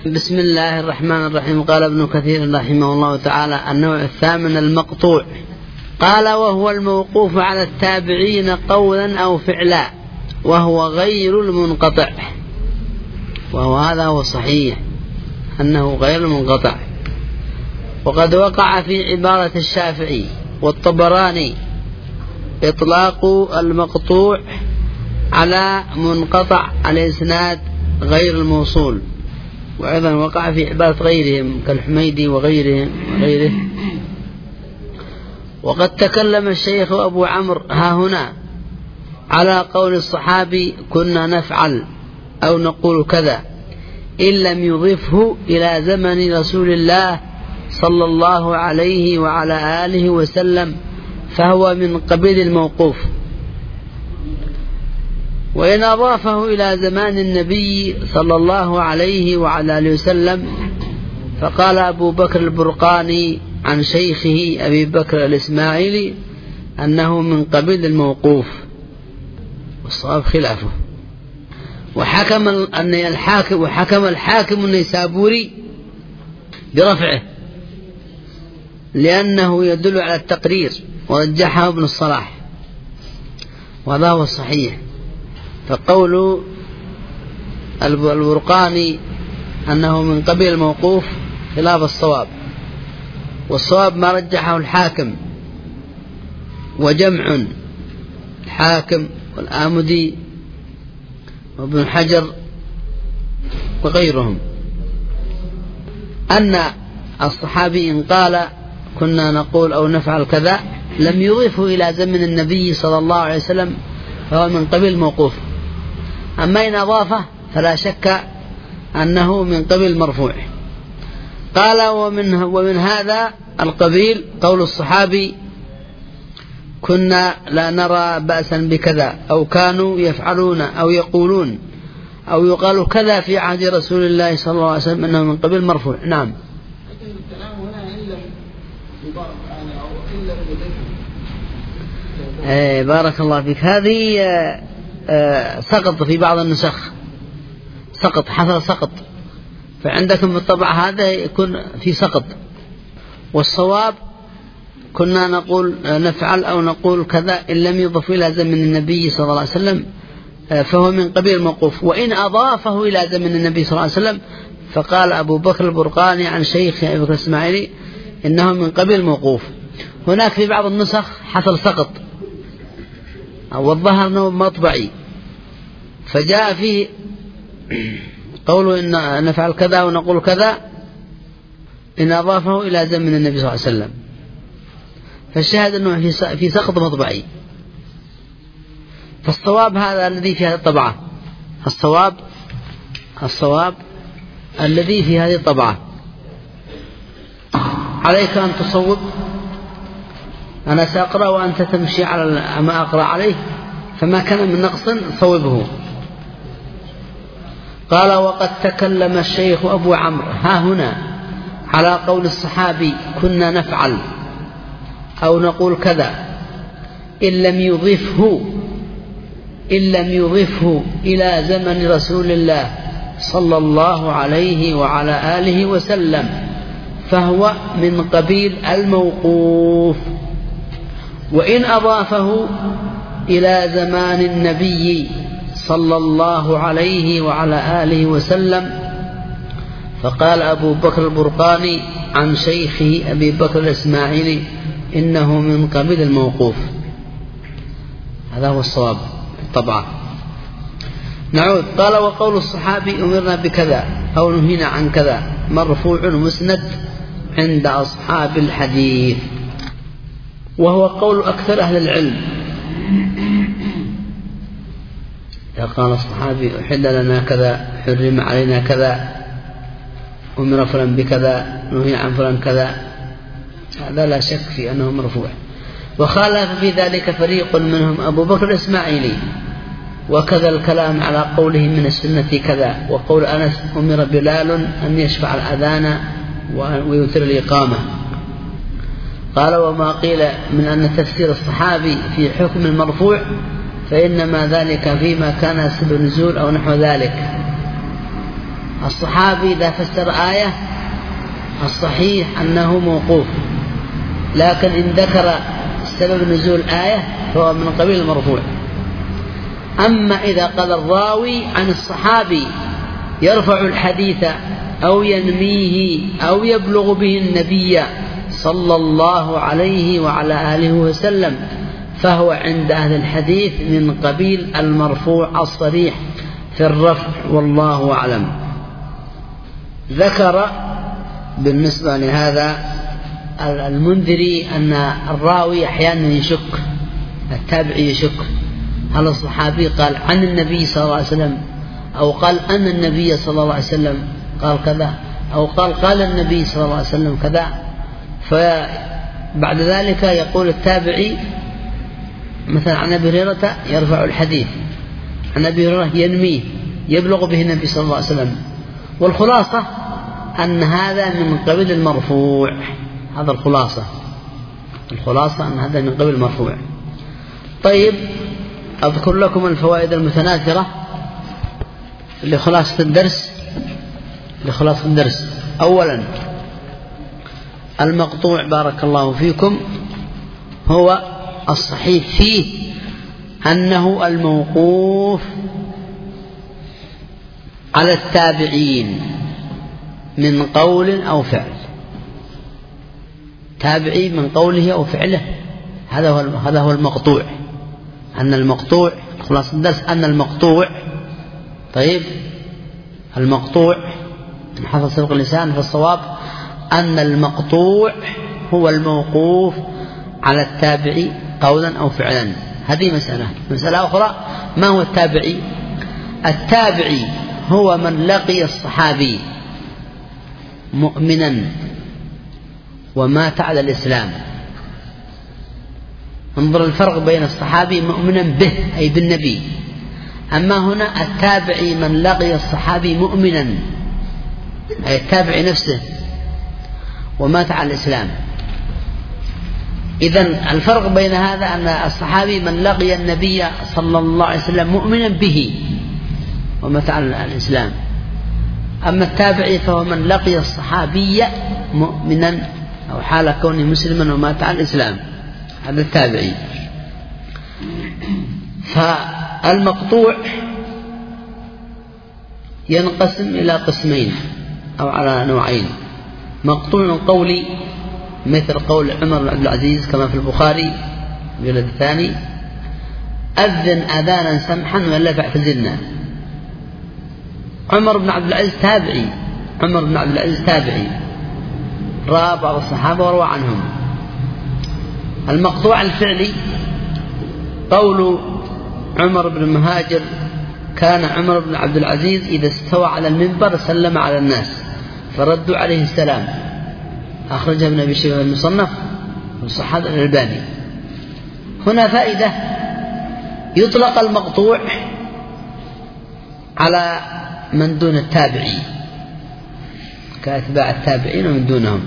بسم الله الرحمن الرحيم. قال ابن كثير رحمه الله تعالى: النوع الثامن المقطوع. قال: وهو الموقوف على التابعين قولا أو فعلا، وهو غير المنقطع. وهو هذا هو صحيح أنه غير المنقطع. وقد وقع في عبارة الشافعي والطبراني إطلاق المقطوع على منقطع الإسناد غير الموصول، وأيضا وقع في عبارة غيرهم كالحميدي وغيره. وقد تكلم الشيخ أبو عمرو ها هنا على قول الصحابي: كنا نفعل أو نقول كذا، إن لم يضفه إلى زمن رسول الله صلى الله عليه وعلى آله وسلم، فهو من قبيل الموقوف. وإن أضافه إلى زمان النبي صلى الله عليه وعلى آله وسلم، فقال أبو بكر البرقاني عن شيخه أبي بكر الإسماعيلي أنه من قبيل الموقوف، والصواب خلافه. وحكم الحاكم النيسابوري برفعه لأنه يدل على التقرير، ورجحه ابن الصلاح، وهذا هو الصحيح. فقول البرقاني أنه من قبيل الموقوف خلاف الصواب، والصواب ما رجحه الحاكم وجمع الحاكم والآمدي وابن حجر وغيرهم، أن الصحابي إن قال كنا نقول أو نفعل كذا لم يضيفه إلى زمن النبي صلى الله عليه وسلم، فهو من قبيل الموقوف. أما إن أضافه فلا شك أنه من قبيل مرفوع. قال: ومن هذا القبيل قول الصحابي: كنا لا نرى بأسا بكذا، أو كانوا يفعلون أو يقولون أو يقال كذا في عهد رسول الله صلى الله عليه وسلم، أنه من قبيل مرفوع. نعم. بارك الله فيك. هذه سقط في بعض النسخ، حصل سقط، فعندكم بالطبع هذا يكون في سقط. والصواب: كنا نقول نفعل أو نقول كذا إن لم يضف إلى زمن النبي صلى الله عليه وسلم، فهو من قبيل الموقوف. وإن أضافه إلى زمن النبي صلى الله عليه وسلم، فقال أبو بكر البرقاني عن شيخ أبي بكر الإسماعيلي إنه من قبيل الموقوف. هناك في بعض النسخ حصل سقط، والظهر أنه مطبعي، فجاء فيه قوله إن نفعل كذا ونقول كذا إن أضافه إلى زمن النبي صلى الله عليه وسلم، فالشاهد أنه في سقط مطبعي. فالصواب هذا الذي في هذه الطبعة، الصواب الذي في هذه الطبعة. عليك أن تصوب، أنا سأقرأ وأنت تمشي على ما أقرأ عليه، فما كان من نقص صوبه. قال: وقد تكلم الشيخ أبو عمرو ها هنا على قول الصحابي: كنا نفعل أو نقول كذا، إن لم يضفه إلى زمن رسول الله صلى الله عليه وعلى آله وسلم، فهو من قبيل الموقوف. وإن أضافه إلى زمان النبي صلى الله عليه وعلى آله وسلم، فقال أبو بكر البرقاني عن شيخه أبي بكر الإسماعيلي إنه من قبيل الموقوف. هذا هو الصواب طبعا. نعود. قال: وقول الصحابي: أمرنا بكذا أو نهينا عن كذا، مرفوع مسند عند أصحاب الحديث، وهو قول أكثر أهل العلم. إذا قال الصحابي: أحل لنا كذا، حرم علينا كذا، أمر فلان بكذا، نهي عن فلان كذا، هذا لا شك في أنه مرفوع. وخالف في ذلك فريق منهم أبو بكر الإسماعيلي، وكذا الكلام على قوله من السنة كذا، وقول أنس: أمر بلال أن يشفع الأذان ويوتر الإقامة. قال: وما قيل من أن تفسير الصحابي في حكم المرفوع فإنما ذلك فيما كان سبب نزول أو نحو ذلك، الصحابي إذا فسر آية الصحيح أنه موقوف، لكن إن ذكر سبب نزول آية فهو من قبيل المرفوع. أما إذا قال الراوي عن الصحابي يرفع الحديث أو ينميه أو يبلغ به النبي صلى الله عليه وعلى آله وسلم فهو عند أهل الحديث من قبيل المرفوع الصريح في الرفع، والله أعلم. ذكر بالنسبة لهذا المنذري أن الراوي أحيانا يشك، التابعي يشك هل الصحابي قال عن النبي صلى الله عليه وسلم، أو قال أن النبي صلى الله عليه وسلم قال كذا، أو قال النبي صلى الله عليه وسلم كذا. فبعد ذلك يقول التابعي مثلا عن أبي هريرة يرفع الحديث، عن أبي هريرة ينميه يبلغ به النبي صلى الله عليه وسلم. والخلاصة أن هذا من قبل المرفوع، هذا الخلاصة أن هذا من قبل المرفوع. طيب، أذكر لكم الفوائد المتناثرة لخلاصة الدرس. أولا، المقطوع بارك الله فيكم هو الصحيح فيه أنه الموقوف على التابعين من قول أو فعل، تابعي من قوله أو فعله، هذا هو المقطوع. أن المقطوع خلاص الدرس أن المقطوع، طيب المقطوع إن حصل سبق اللسان فالصواب أن المقطوع هو الموقوف على التابعي قولا أو فعلا. هذه مسألة أخرى. ما هو التابعي؟ التابعي هو من لقي الصحابي مؤمنا ومات على الإسلام. انظر الفرق بين الصحابي مؤمنا به أي بالنبي، أما هنا التابعي من لقي الصحابي مؤمنا أي التابعي نفسه ومات على الإسلام. إذن الفرق بين هذا أن الصحابي من لقي النبي صلى الله عليه وسلم مؤمنا به ومات على الإسلام، أما التابعي فهو من لقي الصحابي مؤمنا أو حال كونه مسلما ومات على الإسلام، هذا التابعي. فالمقطوع ينقسم إلى قسمين أو على نوعين: مقطوع قولي مثل قول عمر بن عبد العزيز كما في البخاري الجلد الثاني: أذن أذانا سمحا ولا فاعتزلنا. عمر بن عبد العزيز تابعي رأى بعض الصحابة وروى عنهم. المقطوع الفعلي قول عمر بن مهاجر: كان عمر بن عبد العزيز إذا استوى على المنبر سلم على الناس فردوا عليه السلام، أخرجه ابن أبي شيبة المصنف وصححه الألباني. هنا فائدة: يطلق المقطوع على من دون التابعي كأتباع التابعين ومن دونهم،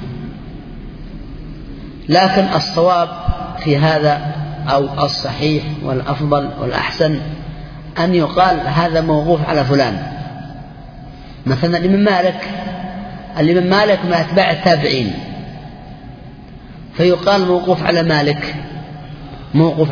لكن الصواب في هذا أو الصحيح والأفضل والأحسن أن يقال هذا موقوف على فلان. مثلا الإمام مالك من أتباع التابعين فيقال موقوف على مالك، موقوف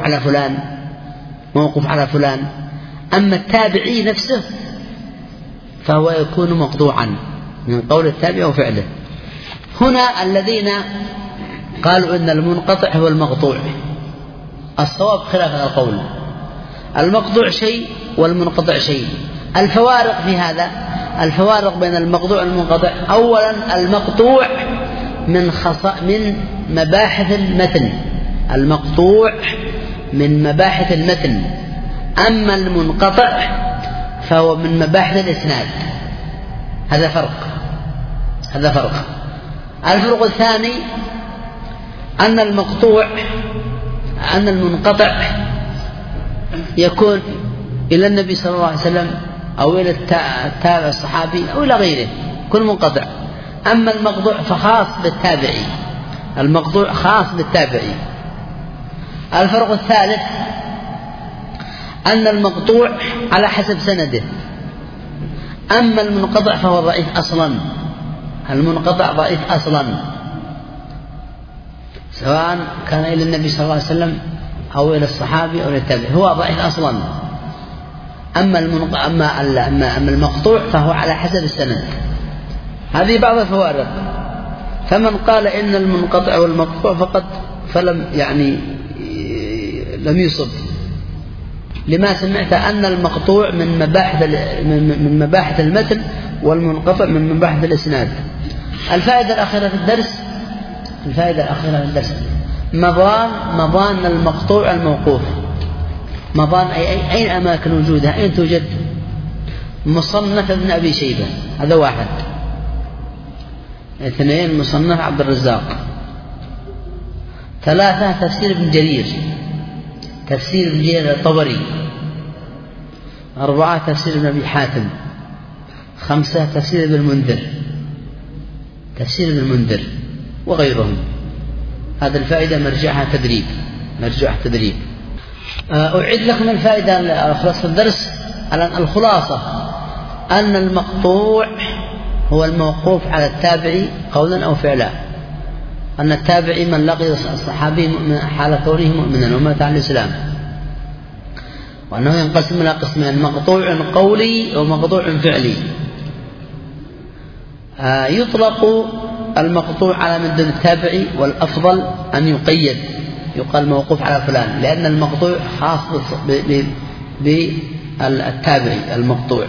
على فلان. أما التابعي نفسه فهو يكون مقطوعا من قول التابع وفعله. هنا الذين قالوا إن المنقطع هو المقطوع، الصواب خلاف هذا القول. المقطوع شيء والمنقطع شيء. الفوارق في هذا، الفوارق بين المقطوع والمنقطع: أولا المقطوع من مباحث المتن، المقطوع من مباحث المتن، أما المنقطع فهو من مباحث الإسناد. هذا فرق. الفرق الثاني أن المنقطع يكون إلى النبي صلى الله عليه وسلم أو إلى التابع الصحابي أو إلى غيره، كل منقطع. أما المقطوع فخاص بالتابعي، المقطوع خاص بالتابعي. الفرق الثالث أن المقطوع على حسب سنده، أما المنقطع فهو ضعيف أصلا، المنقطع ضعيف أصلا، سواء كان إلى النبي صلى الله عليه وسلم أو إلى الصحابي أو إلى التابعي، هو ضعيف أصلا. أما المقطوع فهو على حسب السند. هذه بعض الفوارق. فمن قال إن المنقطع والمقطوع فقد فلم لم يصب، لما سمعت أن المقطوع من مباحث المتن والمنقطع من مباحث الإسناد. الفائدة الأخيرة في الدرس مضان المقطوع الموقوف. مضان أين أماكن وجودها؟ أين توجد؟ مصنف ابن أبي شيبة، هذا واحد. 2 مصنف عبد الرزاق. 3 تفسير ابن جرير الطبري. 4 تفسير ابن أبي حاتم. 5 تفسير ابن المنذر وغيرهم. هذا الفائدة مرجعها تدريب. أعيد لكم الفائدة خلاصة الدرس. الخلاصة أن المقطوع هو الموقوف على التابعي قولا أو فعلا. أن التابعي من لقي الصحابي حال كونه مؤمنا ومات على الإسلام، وأنه ينقسم إلى قسمين: مقطوع قولي ومقطوع فعلي. يطلق المقطوع على من دون التابعي، والأفضل أن يقال موقوف على فلان، لأن المقطوع خاص بالتابعي المقطوع.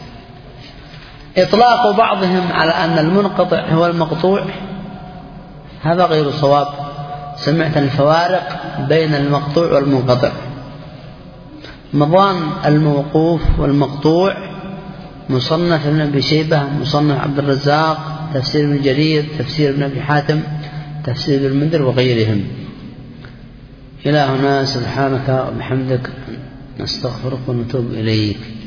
إطلاق بعضهم على أن المنقطع هو المقطوع هذا غير صواب. سمعت الفوارق بين المقطوع والمنقطع. مضان الموقوف والمقطوع: مصنف ابن أبي شيبة، مصنف عبد الرزاق، تفسير ابن جرير، تفسير ابن أبي حاتم، تفسير ابن المنذر وغيرهم. إلى هنا، سبحانك وبحمدك نستغفرك ونتوب إليك.